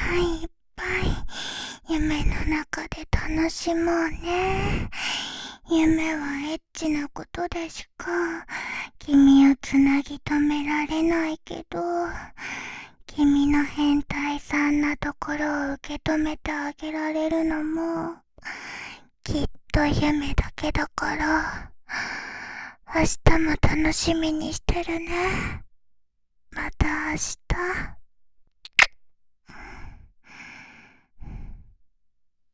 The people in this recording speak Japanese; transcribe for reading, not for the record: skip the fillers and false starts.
いっぱい夢の中で楽しもうね。夢はエッチなことでしか君をつなぎ止められないけど、君の変態さんなところを受け止めてあげられるのもきっと夢だけだから、明日も楽しみにしてるね。また明日。